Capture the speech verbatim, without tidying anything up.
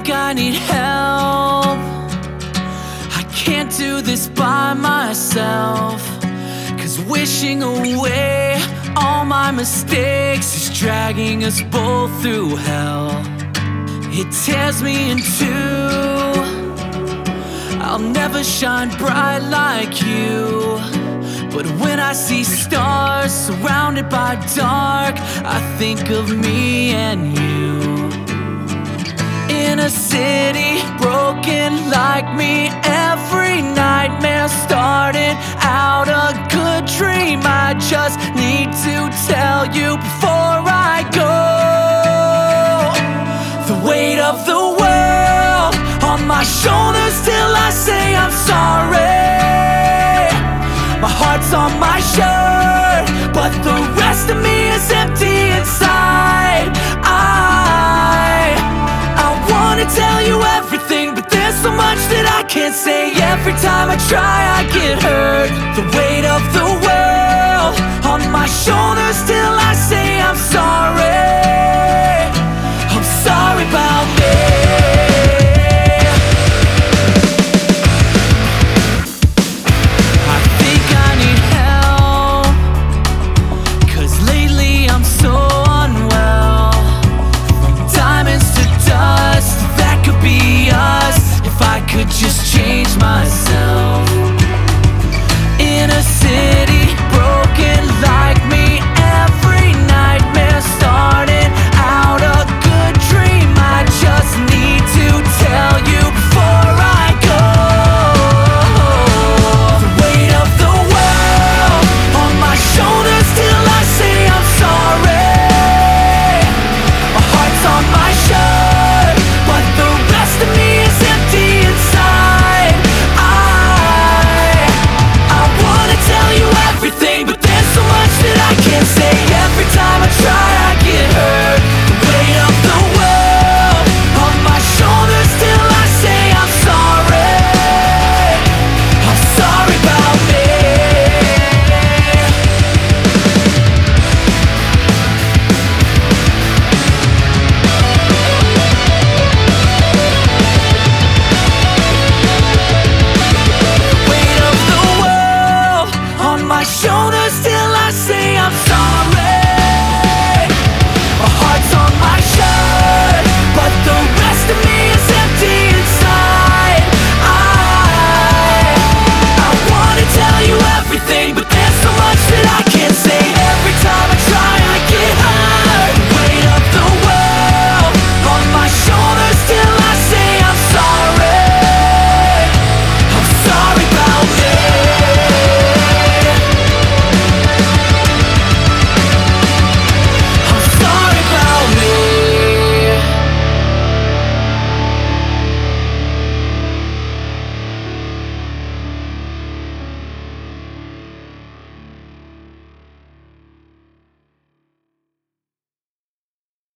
think I need help. I can't do this by myself, 'cause wishing away all my mistakes is dragging us both through hell. It tears me in two. I'll never shine bright like you, but when I see stars surrounded by dark, I think of me and you. In a city broken like me, every nightmare started out a good dream. I just need to tell you before I go. The weight of the world on my shoulders till I say I'm sorry. My heart's on my shirt, but the rest of me is empty inside. I, I wanna tell you everything, but there's so much that I can't say. Every time I try, I get hurt. The weight of the world on my shoulders till I say I'm sorry. I'm sorry about me. Just change myself. In a city broken like me, every nightmare started out a good dream. I just need to tell you before I go. The weight of the world on my shoulders till I say I'm sorry. My heart's on my shirt, but the rest of me is empty. But there's so much that I can't say. Every time I try, I get hurt. The weight of the world on my shoulders till I say I'm sorry. I'm sorry about me. Weight of the world on my shoulders till I say I'm sorry. My heart's on my shirt, but the rest of me is empty inside. I, I wanna tell you everything, but there's so much that I can't say. Every time I try, I get hurt. The weight of the world on my shoulders till I say I'm sorry. I'm sorry about me.